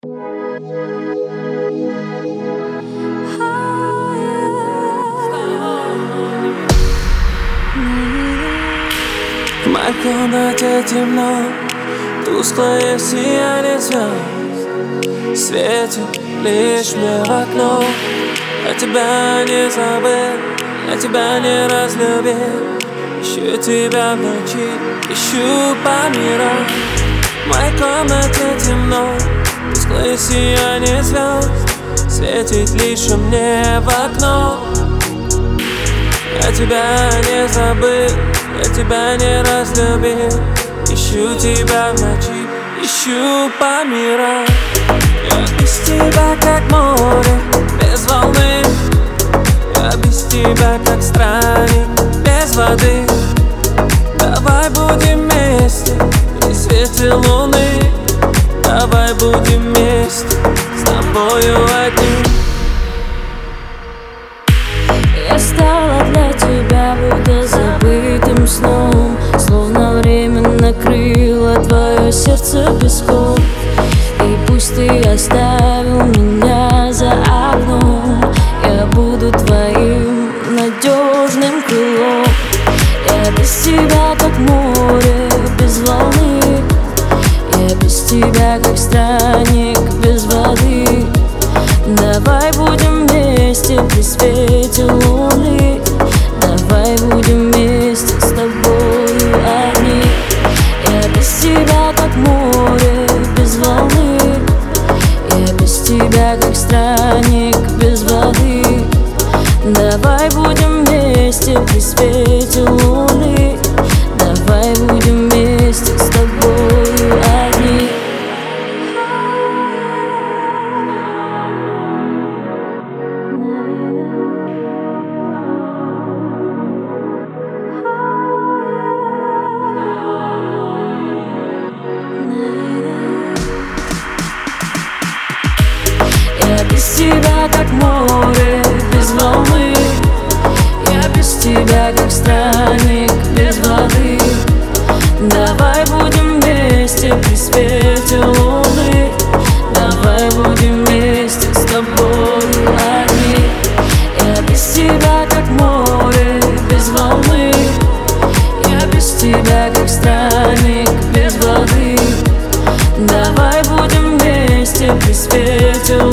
В моей комнате темно, тусклое сияние звезд светит лишь мне в окно. Я тебя не забыл, я тебя не разлюбил. Ищу тебя в ночи, ищу по мирам. В моей комнате темно, тусклое сияние звезд светит лишь мне в окно. Я тебя не забыл, я тебя не разлюбил. Ищу тебя в ночи, ищу по мирам. Я без тебя как море, без волны. Я без тебя как странник, без воды. Давай будем вместе при свете луны. Давай будем вместе с тобою одни. Я стала для тебя будто забытым сном, словно время накрыло твое сердце песком. И пусть ты оставил меня за окном, я буду твоим надежным крылом. Я без тебя как море, без волны. Я без тебя как странник, без воды. Давай будем вместе при свете луны. Давай будем вместе с тобою одни. Я без тебя как море, без волны. Я без тебя как странник, без воды. Давай будем вместе при свете луны. Давай будем вместе с тобою одни. Я без тебя как море, без волны. Я без тебя как странник, без воды. Давай будем вместе при свете луны. Давай будем вместе с тобою одни. Я без тебя как море, без волны. Я без тебя как странник, без воды. Давай будем вместе при свете луны.